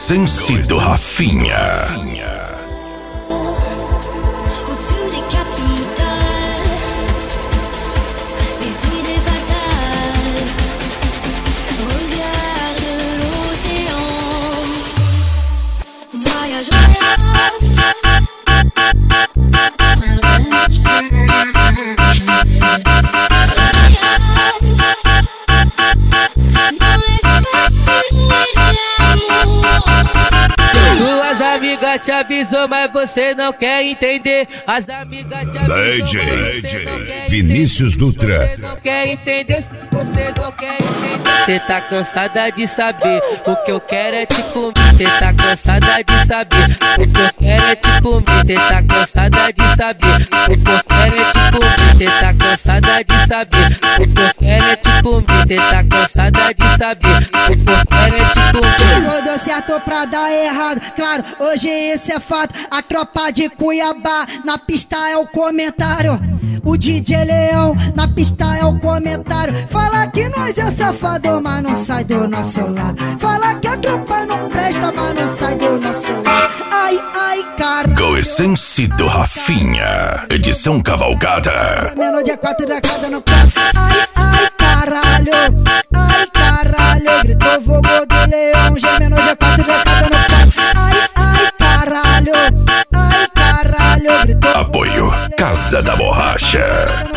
Essence do Rafinha. Suas amigas te avisou, mas você não quer entender. As amigas te avisou, DJ Vinícius Dutra. você não quer entender. Você não quer entender. Cê tá cansada de saber. O que eu quero é te comer. Cê tá cansada de saber. O que eu quero é te comer. Cê tá cansada de saber. O que eu quero é te comer. Cê tá cansada de saber. O que eu quero é te comer. Cê tá cansada de saber. O que eu quero é te comer. Tudo certo pra dar errado, claro, hoje isso é fato. A tropa de Cuiabá, na pista é o comentário. O DJ Leão, na pista é o comentário. Fala que nós é safado, mas não sai do nosso lado. Fala que a tropa não presta, mas não sai do nosso lado. Ai, ai, cara. Go Essence do Rafinha. Edição Cavalgada. Menor dia 4 da casa no prato. Ai, ai, caralho. Ai, caralho. Gritou fogo do leão. Menor dia 4 da casa no prato. Ai, ai, caralho. Ai, caralho. Gritou Apoio Casa da Borracha.